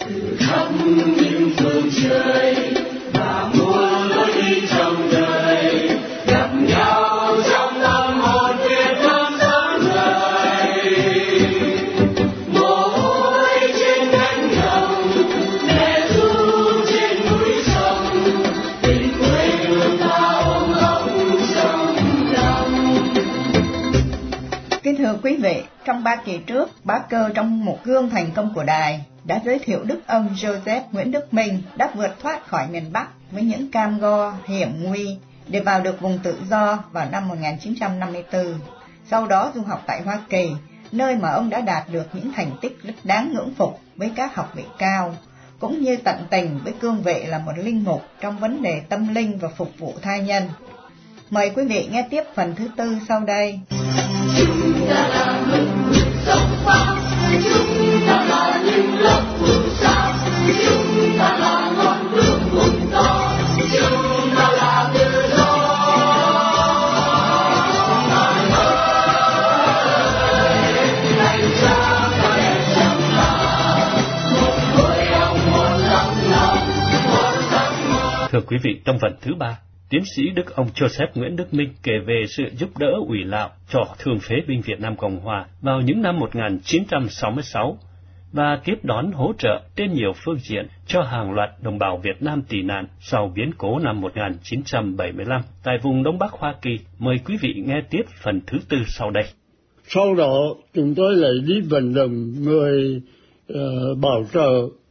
khắp những phương trời và muôn lối đi trong đời, gặp nhau trong tâm hồn Việt Nam sáng ngời. Mồ hôi trên cánh đồng, mẹ ru trên núi sông, tình quê hương ta ôm ấp trong lòng. Kính thưa quý vị, trong 3 kỳ trước, Bá Cơ trong một gương thành công của Đài đã giới thiệu đức ông Joseph Nguyễn Đức Minh đã vượt thoát khỏi miền Bắc với những cam go hiểm nguy để vào được vùng tự do vào năm 1954. Sau đó du học tại Hoa Kỳ, nơi mà ông đã đạt được những thành tích rất đáng ngưỡng phục với các học vị cao, cũng như tận tình với cương vị là một linh mục trong vấn đề tâm linh và phục vụ tha nhân. Mời quý vị nghe tiếp phần thứ 4 sau đây. Chúng ta là mừng sống Pháp, chúng ta là những lớp phù sa, chúng ta là ngọn lửa bùng to, chúng ta là tự do. Ngài ơi, ngày cha ta đẹp chẳng là một khối óc, một tấm lòng, một giấc mơ. Thưa quý vị, trong phần thứ 3, tiến sĩ Đức ông Joseph Nguyễn Đức Minh kể về sự giúp đỡ ủy lạo cho thương phế binh Việt Nam Cộng Hòa vào những năm 1966 và tiếp đón hỗ trợ trên nhiều phương diện cho hàng loạt đồng bào Việt Nam tị nạn sau biến cố năm 1975 tại vùng Đông Bắc Hoa Kỳ. Mời quý vị nghe tiếp phần thứ 4 sau đây. Sau đó, chúng tôi lại đi vận động người bảo trợ.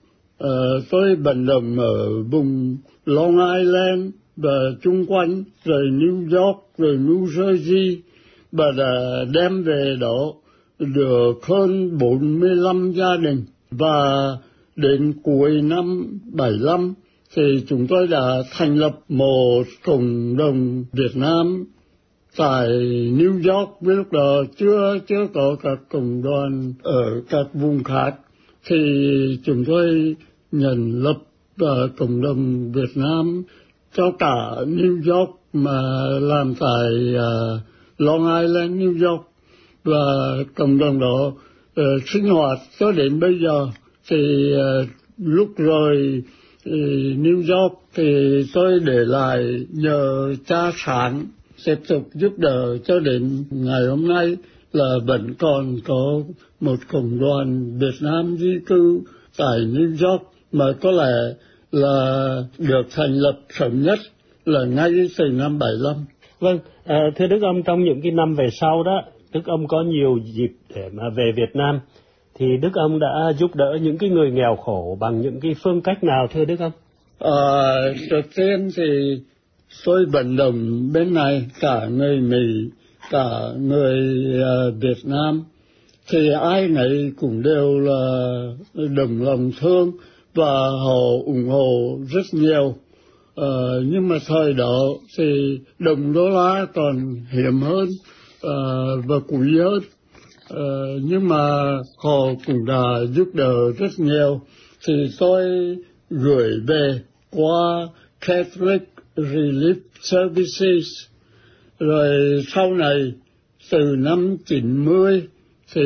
Tôi vận động ở vùng Long Island và chung quanh, rồi New York, rồi New Jersey, và đã đem về đó được hơn 45 gia đình. Và đến cuối năm 75 thì chúng tôi đã thành lập một cộng đồng Việt Nam tại New York. Với lúc đó chưa có các cộng đoàn ở các vùng khác, thì chúng tôi nhận lập cộng đồng Việt Nam cho cả New York mà làm tại Long Island, New York. Và cộng đồng đó sinh hoạt cho đến bây giờ. Thì lúc rồi New York thì tôi để lại nhờ cha sáng tiếp tục giúp đỡ cho đến ngày hôm nay là vẫn còn có một cộng đoàn Việt Nam di cư tại New York, mà có lẽ là được thành lập sớm nhất là ngay từ năm 75. Vâng, thưa Đức ông, trong những cái năm về sau đó, Đức ông có nhiều dịp để mà về Việt Nam, thì Đức ông đã giúp đỡ những cái người nghèo khổ bằng những cái phương cách nào, thưa Đức ông? Đầu tiên thì tôi vận động bên này cả người Mỹ, cả người Việt Nam, thì ai nấy cũng đều là đồng lòng thương và họ ủng hộ rất nhiều. Nhưng mà thời đó thì đồng đô la còn hiếm hơn và quý hơn. Nhưng mà họ cũng đã giúp đỡ rất nhiều, thì tôi gửi về qua Catholic Relief Services. Rồi sau này từ năm 90 thì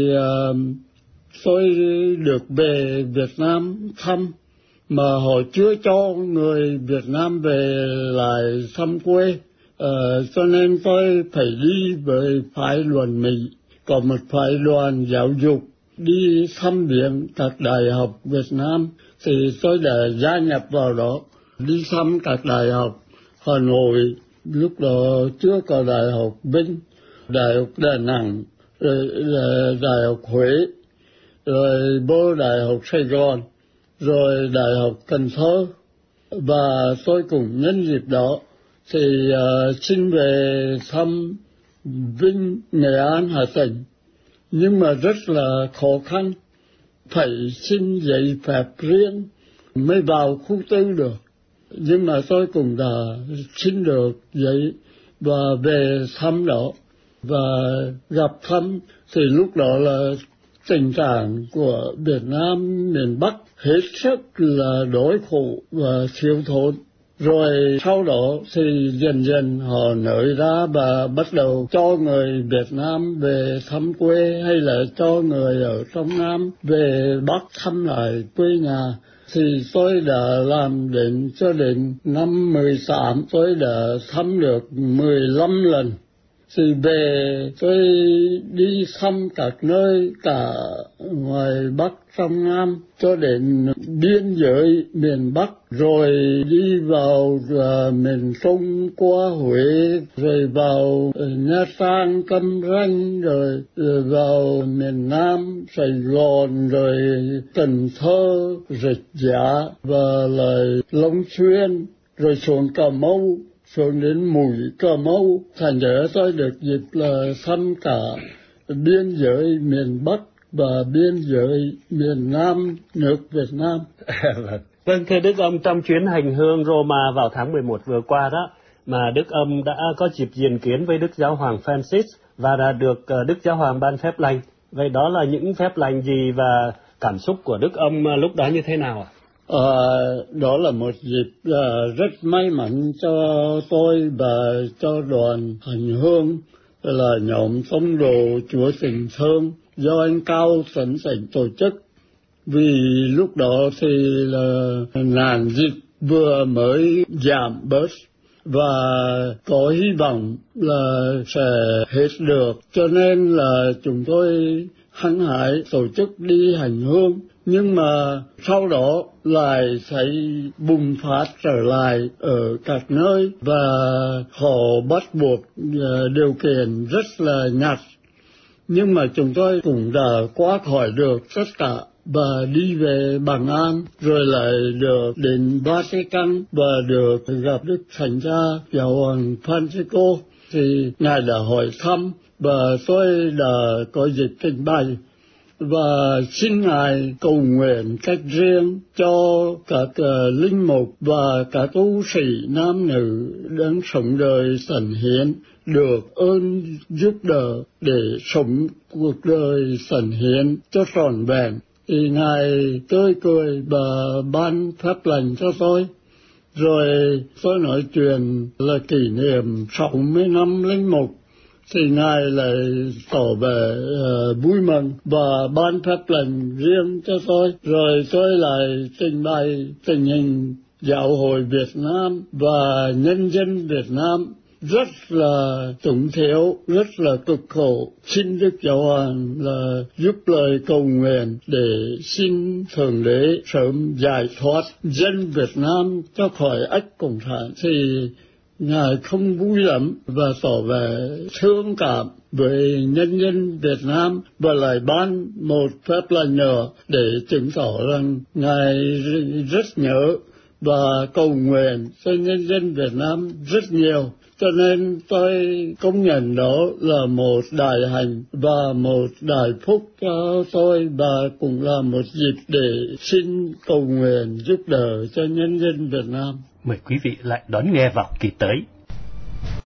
tôi được về Việt Nam thăm, mà họ chưa cho người Việt Nam về lại thăm quê, cho nên tôi phải đi với phái đoàn Mỹ. Có một phái đoàn giáo dục đi thăm viếng các đại học Việt Nam, thì tôi đã gia nhập vào đó, đi thăm các đại học. Hà Nội lúc đó chưa có Đại học Vinh, Đại học Đà Nẵng, rồi Đại học Huế, rồi vô Đại học Sài Gòn, rồi Đại học Cần Thơ. Và tôi cũng nhân dịp đó thì xin về thăm Vinh, Nghệ An, Hà Tĩnh. Nhưng mà rất là khó khăn, phải xin giấy phép riêng mới vào khu tư được. Nhưng mà tôi cũng đã xin được giấy và về thăm đó. Và gặp thăm thì lúc đó là tình trạng của Việt Nam miền Bắc hết sức là đói khổ và thiếu thốn. Rồi sau đó thì dần dần họ nới ra và bắt đầu cho người Việt Nam về thăm quê, hay là cho người ở trong Nam về Bắc thăm lại quê nhà. Thì tôi đã làm cho đến năm 18, tôi đã thăm được 15 lần. Thì về tôi đi thăm các nơi cả ngoài Bắc trong Nam cho đến biên giới miền Bắc, rồi đi vào miền Trung qua Huế, rồi vào Nha Trang, Cam Ranh, rồi vào miền Nam Sài Gòn, rồi Cần Thơ, Rạch Giá và lại Long Xuyên, rồi xuống Cà Mau, xuống đến Mũi Cà Mau. Thành ra tôi được dịp là thăm cả biên giới miền Bắc và biên giới miền Nam nước Việt Nam. Vâng, thưa Đức ông, trong chuyến hành hương Roma vào tháng 11 vừa qua đó, mà Đức ông đã có dịp diện kiến với Đức Giáo hoàng Francis và đã được Đức Giáo hoàng ban phép lành. Vậy đó là những phép lành gì và cảm xúc của Đức ông lúc đó như thế nào ạ? Đó là một dịp rất may mắn cho tôi và cho đoàn hành hương, là nhóm tông đồ Chúa Tình Thương do anh Cao Tấn Sảnh tổ chức. Vì lúc đó thì là nạn dịch vừa mới giảm bớt và có hy vọng là sẽ hết được, cho nên là chúng tôi hăng hái tổ chức đi hành hương. Nhưng mà sau đó lại thấy bùng phát trở lại ở các nơi và họ bắt buộc điều kiện rất là nhạt. Nhưng mà chúng tôi cũng đã qua khỏi được tất cả và đi về bằng an, rồi lại được đến Vatican và được gặp Đức Thánh Cha Giáo hoàng Francisco. Thì Ngài đã hỏi thăm và tôi đã có dịp trình bày và xin Ngài cầu nguyện cách riêng cho các linh mục và các tu sĩ nam nữ đang sống đời thần hiến được ơn giúp đỡ để sống cuộc đời thần hiến cho trọn vẹn. Thì Ngài tươi cười và ban phép lành cho tôi. Rồi tôi nói chuyện là kỷ niệm 60 năm linh mục, thì Ngài lại tỏ vẻ vui mừng và ban phép lành riêng cho tôi. Rồi tôi lại trình bày tình hình giáo hội Việt Nam và nhân dân Việt Nam rất là túng thiếu, rất là cực khổ. Xin Đức Giáo hoàng là giúp lời cầu nguyện để xin Thượng Đế sớm giải thoát dân Việt Nam cho khỏi ách cộng sản. Thì Ngài không vui lắm và tỏ vẻ thương cảm với nhân dân Việt Nam và lại ban một phép lành nữa để chứng tỏ rằng Ngài rất nhớ và cầu nguyện cho nhân dân Việt Nam rất nhiều. Cho nên tôi công nhận đó là một đại hạnh và một đại phúc cho tôi, và cũng là một dịp để xin cầu nguyện giúp đỡ cho nhân dân Việt Nam. Mời quý vị lại đón nghe vào kỳ tới.